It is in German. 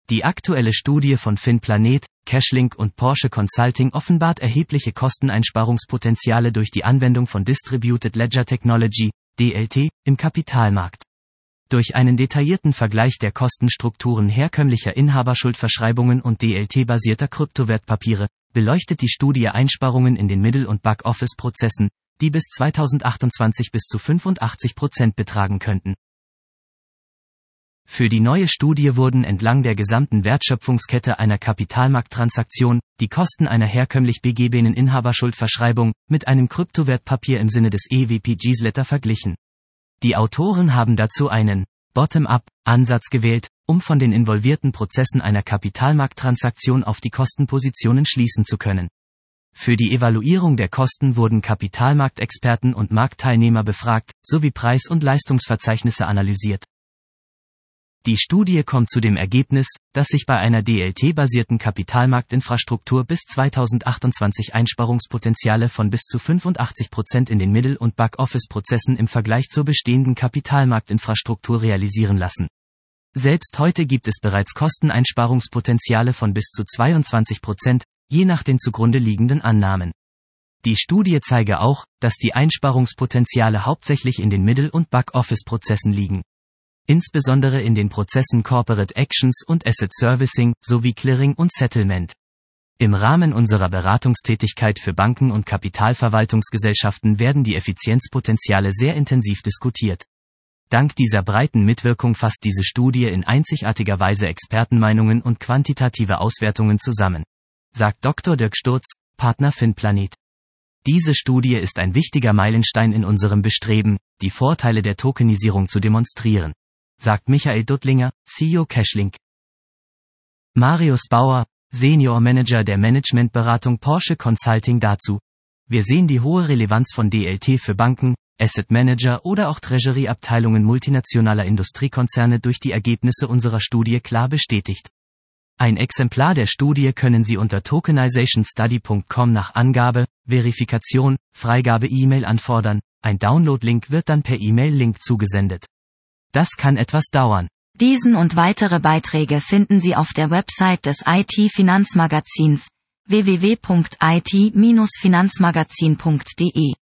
Die aktuelle Studie von FinPlanet, Cashlink und Porsche Consulting offenbart erhebliche Kosteneinsparungspotenziale durch die Anwendung von Distributed Ledger Technology, DLT, im Kapitalmarkt. Durch einen detaillierten Vergleich der Kostenstrukturen herkömmlicher Inhaberschuldverschreibungen und DLT-basierter Kryptowertpapiere, beleuchtet die Studie Einsparungen in den Middle- und Backoffice-Prozessen, die bis 2028 bis zu 85% betragen könnten. Für die neue Studie wurden entlang der gesamten Wertschöpfungskette einer Kapitalmarkttransaktion die Kosten einer herkömmlich begebenen Inhaberschuldverschreibung mit einem Kryptowertpapier im Sinne des EWPGs-Letter verglichen. Die Autoren haben dazu einen Bottom-up-Ansatz gewählt, um von den involvierten Prozessen einer Kapitalmarkttransaktion auf die Kostenpositionen schließen zu können. Für die Evaluierung der Kosten wurden Kapitalmarktexperten und Marktteilnehmer befragt, sowie Preis- und Leistungsverzeichnisse analysiert. Die Studie kommt zu dem Ergebnis, dass sich bei einer DLT-basierten Kapitalmarktinfrastruktur bis 2028 Einsparungspotenziale von bis zu 85% in den Middle- und Backoffice-Prozessen im Vergleich zur bestehenden Kapitalmarktinfrastruktur realisieren lassen. Selbst heute gibt es bereits Kosteneinsparungspotenziale von bis zu 22%, je nach den zugrunde liegenden Annahmen. Die Studie zeige auch, dass die Einsparungspotenziale hauptsächlich in den Middle- und Backoffice-Prozessen liegen. Insbesondere in den Prozessen Corporate Actions und Asset Servicing sowie Clearing und Settlement. Im Rahmen unserer Beratungstätigkeit für Banken und Kapitalverwaltungsgesellschaften werden die Effizienzpotenziale sehr intensiv diskutiert. Dank dieser breiten Mitwirkung fasst diese Studie in einzigartiger Weise Expertenmeinungen und quantitative Auswertungen zusammen, sagt Dr. Dirk Sturz, Partner FinPlanet. Diese Studie ist ein wichtiger Meilenstein in unserem Bestreben, die Vorteile der Tokenisierung zu demonstrieren, sagt Michael Duttlinger, CEO Cashlink. Marius Bauer, Senior Manager der Managementberatung Porsche Consulting dazu: Wir sehen die hohe Relevanz von DLT für Banken, Asset Manager oder auch Treasury-Abteilungen multinationaler Industriekonzerne durch die Ergebnisse unserer Studie klar bestätigt. Ein Exemplar der Studie können Sie unter tokenizationstudy.com nach Angabe, Verifikation, Freigabe E-Mail anfordern, ein Download-Link wird dann per E-Mail-Link zugesendet. Das kann etwas dauern. Diesen und weitere Beiträge finden Sie auf der Website des IT-Finanzmagazins www.it-finanzmagazin.de.